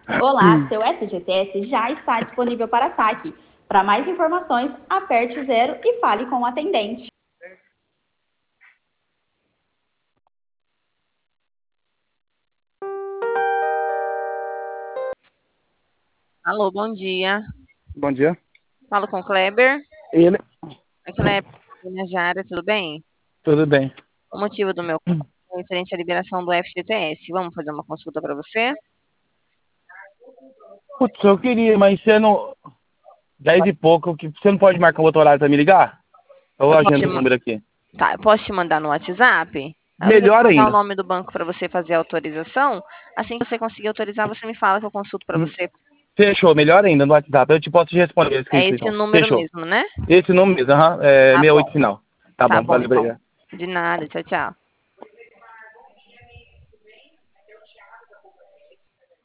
Olá, seu FGTS já está disponível para saque. Para mais informações, aperte o 0 e fale com o atendente. Alô, bom dia. Bom dia. Falo com o Kleber. Ele, Oi, Kleber, minha Jara, tudo bem? tudo bem. O motivo do meu contato é referente à liberação do FGTS. Vamos fazer uma consulta para você? Putz, eu queria, mas você não. 10 e pouco, você não pode marcar um outro horário pra me ligar? Eu Eu posso agendo te, o número aqui. tá, eu posso te mandar no WhatsApp? Eu vou te Melhor mandar o ainda. nome do banco para você fazer a autorização. Assim que você conseguir autorizar, você me fala que eu consulto para você. Fechou, melhor ainda no WhatsApp. Eu te posso te responder É escrito esse o então. número Fechou. mesmo, né? Esse número mesmo, aham. É Tá 68 bom, final. Tá tá bom, bom valeu, então. obrigado. De nada, tchau, tchau.